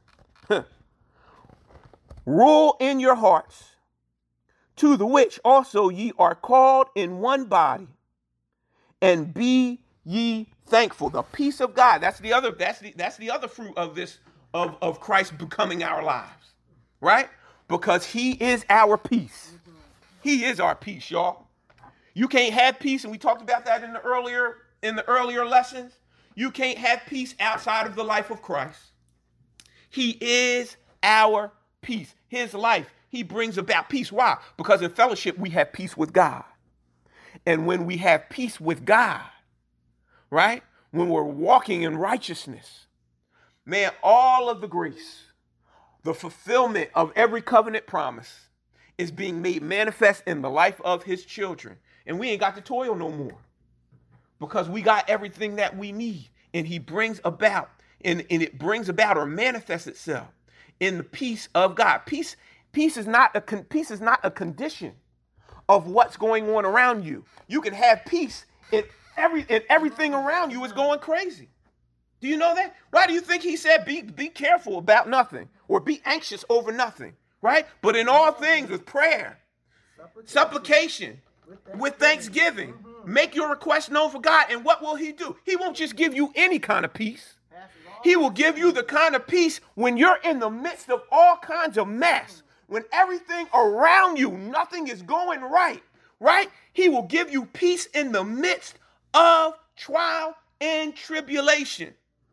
rule in your hearts, to the which also ye are called in one body, and be ye thankful. The peace of God. That's the other, that's the that's the other fruit of this, of, of Christ becoming our lives. Right? Because he is our peace. He is our peace, y'all. You can't have peace, and we talked about that in the earlier, in the earlier lessons. You can't have peace outside of the life of Christ. He is our peace. His life, he brings about peace. Why? Because in fellowship, we have peace with God. And when we have peace with God, right? When we're walking in righteousness, man, all of the grace, the fulfillment of every covenant promise is being made manifest in the life of his children. And we ain't got to toil no more because we got everything that we need. And he brings about, and, and it brings about or manifests itself in the peace of God. Peace, peace is not a con- peace is not a condition of what's going on around you. You can have peace in every and everything around you is going crazy. Do you know that? Why do you think he said be be careful about nothing or be anxious over nothing? right? But in all things with prayer, supplication, with thanksgiving, make your request known for God. And what will he do? He won't just give you any kind of peace. He will give you the kind of peace when you're in the midst of all kinds of mess, when everything around you, nothing is going right, right? He will give you peace in the midst of trial and tribulation.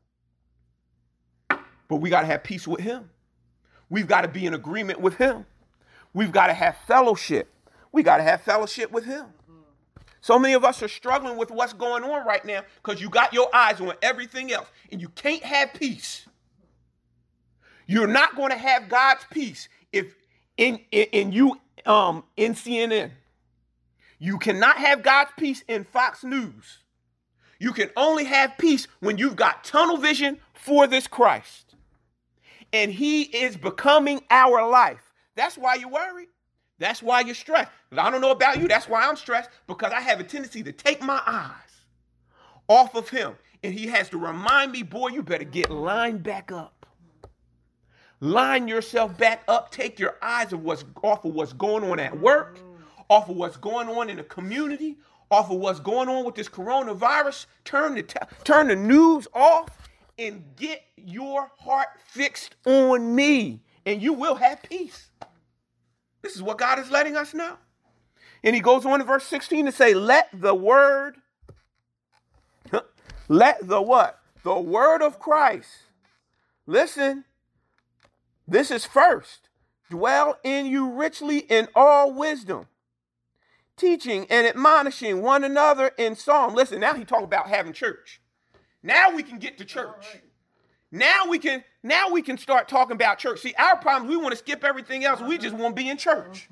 But we got to have peace with him. We've got to be in agreement with him. We've got to have fellowship. We got to have fellowship with him. So many of us are struggling with what's going on right now because you got your eyes on everything else and you can't have peace. You're not going to have God's peace if in, in, in you um, in C N N. You cannot have God's peace in Fox News. You can only have peace when you've got tunnel vision for this Christ. And he is becoming our life. That's why you're worried. That's why you're stressed. I don't know about you. That's why I'm stressed, because I have a tendency to take my eyes off of him. And he has to remind me, boy, you better get lined back up. Line yourself back up. Take your eyes of what's, off of what's going on at work, off of what's going on in the community, off of what's going on with this coronavirus. Turn the, t- turn the news off and get your heart fixed on me, and you will have peace. This is what God is letting us know. And he goes on in verse sixteen to say, let the word, let the what? The word of Christ. Listen, this is first. Dwell in you richly in all wisdom, teaching and admonishing one another in psalm. Listen, now he talking about having church. Now we can get to church. Now we can, now we can start talking about church. See, our problem, we want to skip everything else. We just want to be in church.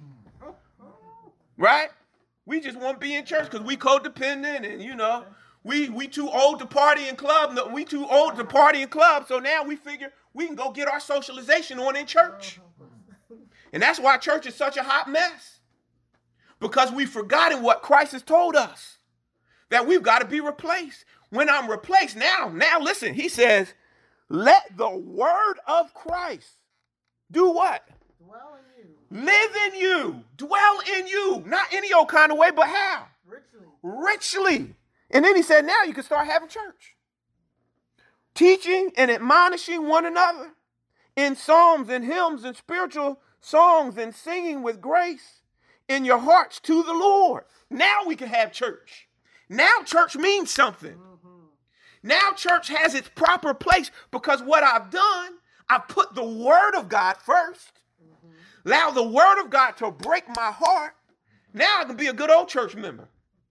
Right? We just want to be in church because we codependent and, you know, we, we too old to party in club. No, we too old to party in club. So now we figure we can go get our socialization on in church. And that's why church is such a hot mess. Because we've forgotten what Christ has told us. That we've got to be replaced. When I'm replaced, now, now listen, he says, let the word of Christ do what? Dwell in you. Live in you. Dwell in you. Not any old kind of way, but how? Richly. Richly. And then he said, now you can start having church. Teaching and admonishing one another in psalms and hymns and spiritual songs and singing with grace in your hearts to the Lord. Now we can have church. Now church means something. Now church has its proper place because what I've done, I've put the word of God first. Mm-hmm. Allow the word of God to break my heart. Now I can be a good old church member.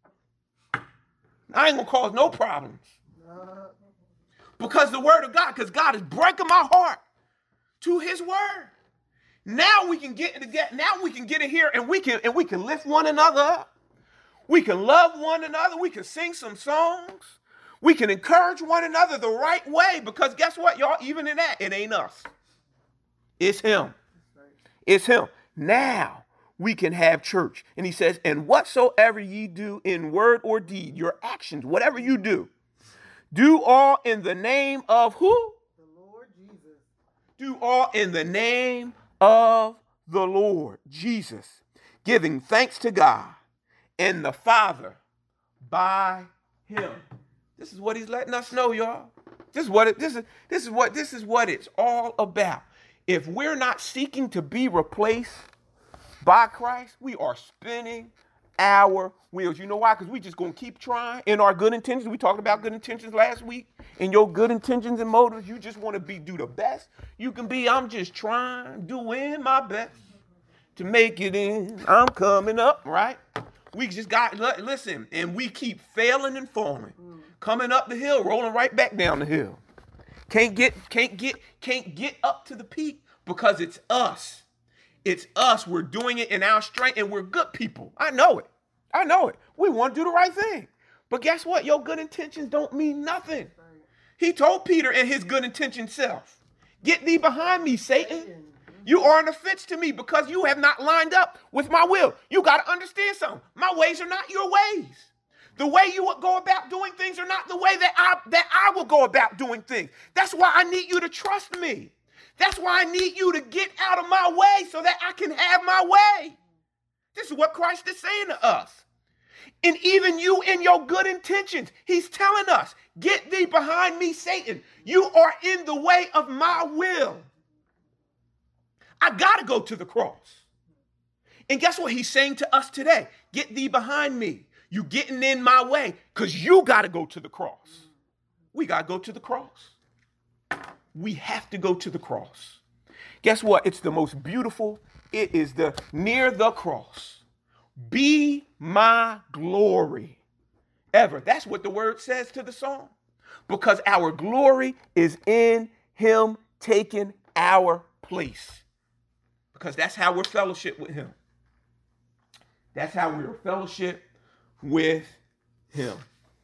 I ain't going to cause no problems. Uh, because the word of God, because God is breaking my heart to his word. Now we can get it, now we can get it here and we can, and we can lift one another up. We can love one another. We can sing some songs. We can encourage one another the right way because guess what, y'all? Even in that, it ain't us. It's him. It's him. Now we can have church. And he says, and whatsoever ye do in word or deed, your actions, whatever you do, do all in the name of who? The Lord Jesus. Do all in the name of the Lord Jesus, giving thanks to God and the Father by him. This is what he's letting us know, y'all. This is what it, this is this is what this is what it's all about. If we're not seeking to be replaced by Christ, we are spinning our wheels. You know why? Because we just gonna keep trying in our good intentions. We talked about good intentions last week. In your good intentions and motives, you just want to be do the best you can be. I'm just trying, doing my best to make it in. I'm coming up, right? We just got, listen, and we keep failing and falling. Mm. Coming up the hill, rolling right back down the hill. Can't get, can't get, can't get up to the peak because it's us. It's us. We're doing it in our strength and we're good people. I know it. I know it. We want to do the right thing. But guess what? Your good intentions don't mean nothing. He told Peter in his good intention self, get thee behind me, Satan. You are an offense to me because you have not lined up with my will. You got to understand something. My ways are not your ways. The way you would go about doing things are not the way that I, that I will go about doing things. That's why I need you to trust me. That's why I need you to get out of my way so that I can have my way. This is what Christ is saying to us. And even you in your good intentions, he's telling us, get thee behind me, Satan. You are in the way of my will. I got to go to the cross. And guess what he's saying to us today? Get thee behind me. You getting in my way because you got to go to the cross. We got to go to the cross. We have to go to the cross. Guess what? It's the most beautiful. It is the near the cross. Be my glory ever. That's what the word says to the song. Because our glory is in him taking our place. Because that's how we're fellowship with him. That's how we're fellowship with him.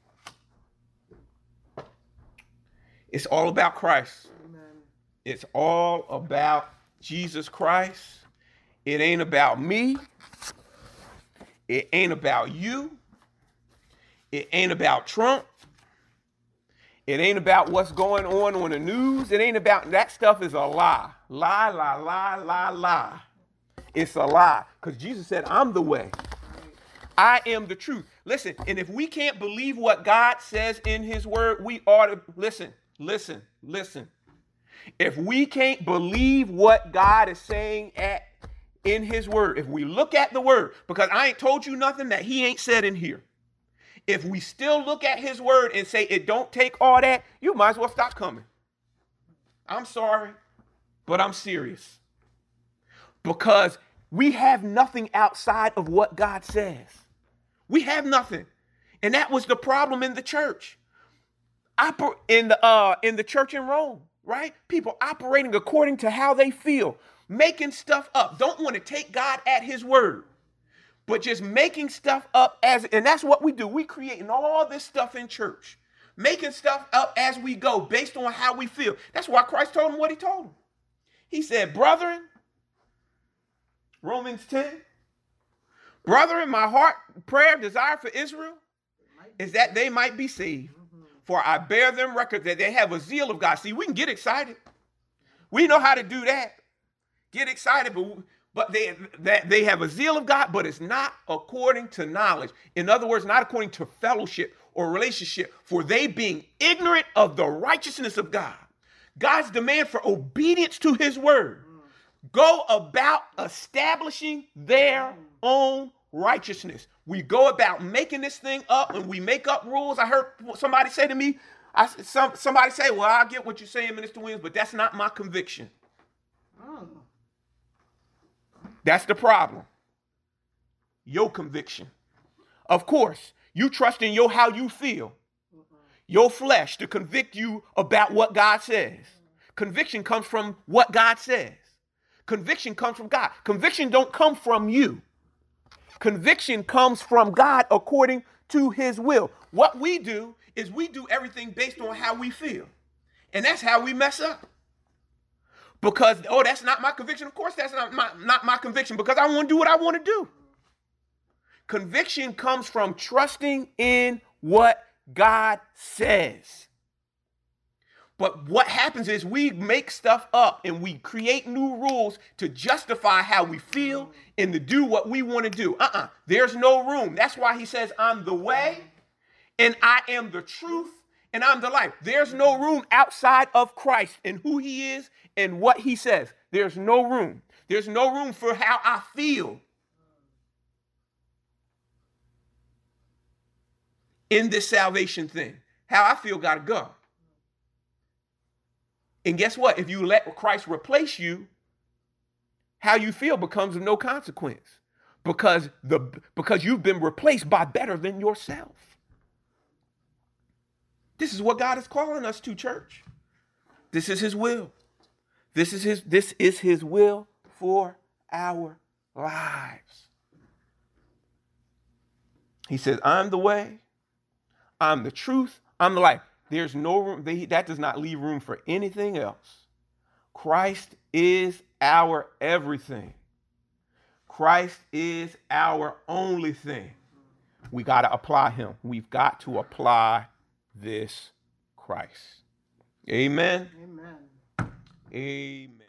It's all about Christ. Amen. It's all about Jesus Christ. It ain't about me. It ain't about you. It ain't about Trump. It ain't about what's going on on the news. It ain't about, that stuff is a lie. Lie, lie, lie, lie, lie. It's a lie. Because Jesus said, I'm the way. I am the truth. Listen, and if we can't believe what God says in his word, we ought to, listen, listen, listen. If we can't believe what God is saying at in his word, if we look at the word, because I ain't told you nothing that he ain't said in here. If we still look at his word and say it don't take all that, you might as well stop coming. I'm sorry, but I'm serious. Because we have nothing outside of what God says. We have nothing. And that was the problem in the church. Oper- in the uh, in the church in Rome, right? People operating according to how they feel, making stuff up, don't want to take God at his word, but just making stuff up as, and that's what we do. We creating all this stuff in church, making stuff up as we go based on how we feel. That's why Christ told him what he told him. He said, brethren, Romans ten, brethren, my heart, prayer, desire for Israel is that they might be saved. For I bear them record that they have a zeal of God. See, we can get excited. We know how to do that. Get excited, but, but they, that they have a zeal of God, but it's not according to knowledge. In other words, not according to fellowship or relationship, for they being ignorant of the righteousness of God. God's demand for obedience to his word. Go about establishing their own righteousness. We go about making this thing up and we make up rules. I heard somebody say to me, I, some, somebody say, well, I get what you're saying, Minister Williams, but that's not my conviction. Oh. That's the problem. Your conviction. Of course, you trust in your how you feel, your flesh to convict you about what God says. Conviction comes from what God says. Conviction comes from God. Conviction don't come from you. Conviction comes from God according to his will. What we do is we do everything based on how we feel. And that's how we mess up. Because, oh, that's not my conviction. Of course, that's not my, not my conviction because I want to do what I want to do. Conviction comes from trusting in what God says. But what happens is we make stuff up and we create new rules to justify how we feel and to do what we want to do. Uh-uh. There's no room. That's why he says, I'm the way and I am the truth and I'm the life. There's no room outside of Christ and who he is and what he says. There's no room. There's no room for how I feel in this salvation thing. How I feel got to go. And guess what? If you let Christ replace you, how you feel becomes of no consequence because the because you've been replaced by better than yourself. This is what God is calling us to, church. This is his will. This is his this is his will for our lives. He says, I'm the way, I'm the truth, I'm the life. There's no room, that does not leave room for anything else. Christ is our everything. Christ is our only thing. We got to apply him. We've got to apply this Christ. Amen. Amen. Amen.